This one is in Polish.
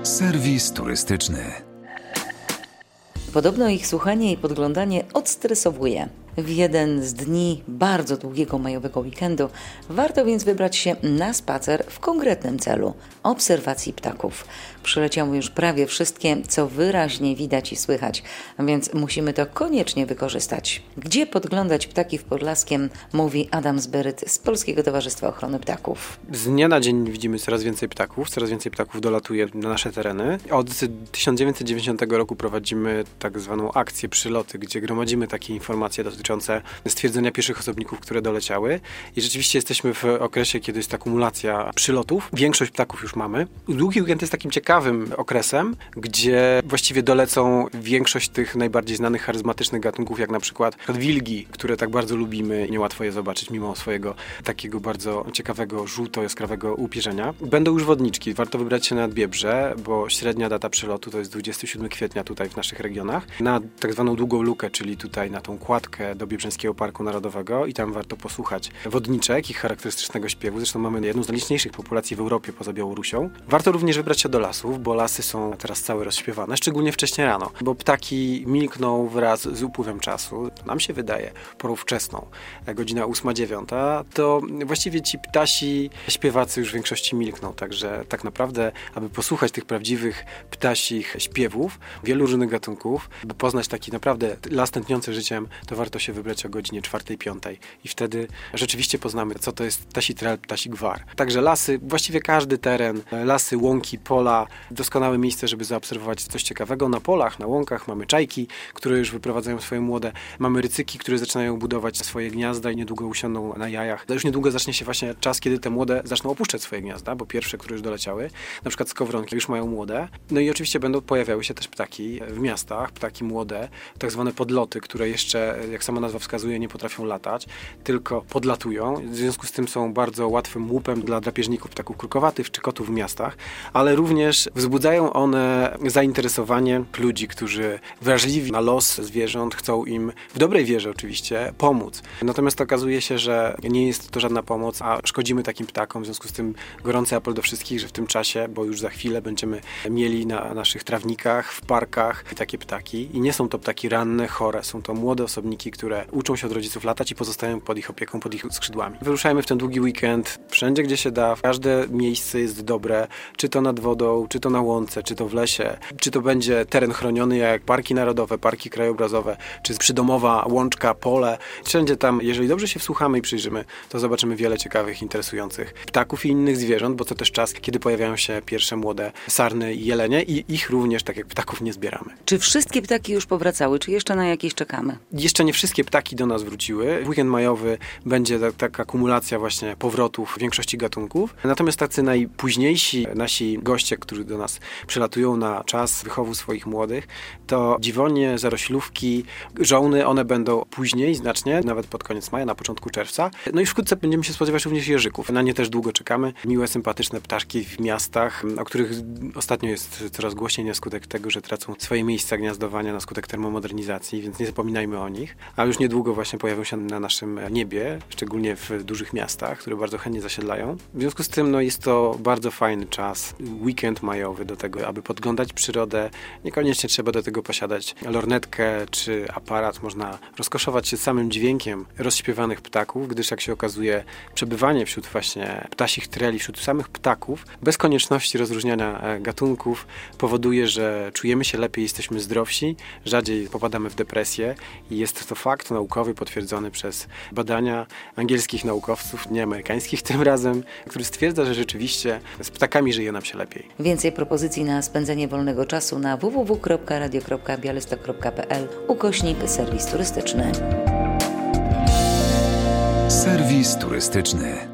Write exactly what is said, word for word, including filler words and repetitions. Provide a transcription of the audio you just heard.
Serwis turystyczny. Podobno ich słuchanie i podglądanie odstresowuje. W jeden z dni bardzo długiego majowego weekendu warto więc wybrać się na spacer w konkretnym celu – obserwacji ptaków. Przyleciały już prawie wszystkie, co wyraźnie widać i słychać, więc musimy to koniecznie wykorzystać. Gdzie podglądać ptaki w Podlaskiem, mówi Adam Zbyryt z Polskiego Towarzystwa Ochrony Ptaków. Z dnia na dzień widzimy coraz więcej ptaków, coraz więcej ptaków dolatuje na nasze tereny. Od tysiąc dziewięćset dziewięćdziesiątego roku prowadzimy tak zwaną akcję przyloty, gdzie gromadzimy takie informacje dotyczące stwierdzenia pierwszych osobników, które doleciały. I rzeczywiście jesteśmy w okresie, kiedy jest akumulacja przylotów. Większość ptaków już mamy. Długi weekend jest takim ciekawym okresem, gdzie właściwie dolecą większość tych najbardziej znanych, charyzmatycznych gatunków, jak na przykład wilgi, które tak bardzo lubimy i niełatwo je zobaczyć mimo swojego takiego bardzo ciekawego, żółto-jaskrawego upierzenia. Będą już wodniczki. Warto wybrać się na Biebrze, bo średnia data przelotu to jest dwudziestego siódmego kwietnia tutaj w naszych regionach. Na tak zwaną długą lukę, czyli tutaj na tą kładkę do Biebrzańskiego Parku Narodowego i tam warto posłuchać wodniczek, ich charakterystycznego śpiewu. Zresztą mamy jedną z najliczniejszych populacji w Europie poza Białorusią. Warto również wybrać się do lasów, bo lasy są teraz całe rozśpiewane, szczególnie wcześnie rano, bo ptaki milkną wraz z upływem czasu. Nam się wydaje porą wczesną, godzina ósma, dziewiąta, to właściwie ci ptasi śpiewacy już w większości milkną, także tak naprawdę, aby posłuchać tych prawdziwych ptasich śpiewów, wielu różnych gatunków, by poznać taki naprawdę las tętniący życiem, to warto się wybrać o godzinie czwartej, piątej i wtedy rzeczywiście poznamy, co to jest ptasi trel, ptasi gwar. Także lasy, właściwie każdy teren, lasy, łąki, pola, doskonałe miejsce, żeby zaobserwować coś ciekawego. Na polach, na łąkach mamy czajki, które już wyprowadzają swoje młode, mamy rycyki, które zaczynają budować swoje gniazda i niedługo usiądą na jajach. Już niedługo zacznie się właśnie czas, kiedy te młode zaczną opuszczać swoje gniazda, bo pierwsze, które już doleciały, na przykład skowronki, już mają młode. No i oczywiście będą pojawiały się też ptaki w miastach, ptaki młode, tak zwane podloty, które jeszcze, jak sama nazwa wskazuje, nie potrafią latać, tylko podlatują. W związku z tym są bardzo łatwym łupem dla drapieżników ptaków krukowatych czy kotów w miastach, ale również wzbudzają one zainteresowanie ludzi, którzy wrażliwi na los zwierząt, chcą im, w dobrej wierze oczywiście, pomóc. Natomiast okazuje się, że nie jest to żadna pomoc, a szkodzimy takim ptakom. W związku z tym gorący apel do wszystkich, że w tym czasie, bo już za chwilę będziemy mieli na naszych trawnikach, w parkach takie ptaki. I nie są to ptaki ranne, chore. Są to młode osobniki, które uczą się od rodziców latać i pozostają pod ich opieką, pod ich skrzydłami. Wyruszajmy w ten długi weekend wszędzie, gdzie się da. Każde miejsce jest dobre, czy to nad wodą, czy to na łące, czy to w lesie, czy to będzie teren chroniony jak parki narodowe, parki krajobrazowe, czy przydomowa łączka, pole. Wszędzie tam, jeżeli dobrze się wsłuchamy i przyjrzymy, to zobaczymy wiele ciekawych, interesujących ptaków i innych zwierząt, bo to też czas, kiedy pojawiają się pierwsze młode sarny i jelenie i ich również, tak jak ptaków, nie zbieramy. Czy wszystkie ptaki już powracały, czy jeszcze na jakieś czekamy? Jeszcze nie wszystkie ptaki do nas wróciły. Weekend majowy będzie ta, taka akumulacja właśnie powrotów większości gatunków. Natomiast tacy najpóźniejsi nasi goście, którzy do nas przylatują na czas wychowu swoich młodych, to dziwonie, zaroślówki, żołny, one będą później znacznie, nawet pod koniec maja, na początku czerwca. No i wkrótce będziemy się spodziewać również jeżyków. Na nie też długo czekamy. Miłe, sympatyczne ptaszki w miastach, o których ostatnio jest coraz głośniej na skutek tego, że tracą swoje miejsca gniazdowania na skutek termomodernizacji, więc nie zapominajmy o nich. A już niedługo właśnie pojawią się na naszym niebie, szczególnie w dużych miastach, które bardzo chętnie zasiedlają. W związku z tym no, jest to bardzo fajny czas, weekend majowy do tego, aby podglądać przyrodę. Niekoniecznie trzeba do tego posiadać lornetkę czy aparat. Można rozkoszować się samym dźwiękiem rozśpiewanych ptaków, gdyż jak się okazuje, przebywanie wśród właśnie ptasich treli, wśród samych ptaków, bez konieczności rozróżniania gatunków, powoduje, że czujemy się lepiej, jesteśmy zdrowsi, rzadziej popadamy w depresję i jest to fakt naukowy potwierdzony przez badania angielskich naukowców, nie amerykańskich tym razem, który stwierdza, że rzeczywiście z ptakami żyje nam się lepiej. Więcej propozycji na spędzenie wolnego czasu na w w w kropka radio kropka białystok kropka p l ukośnik serwis turystyczny. Serwis turystyczny.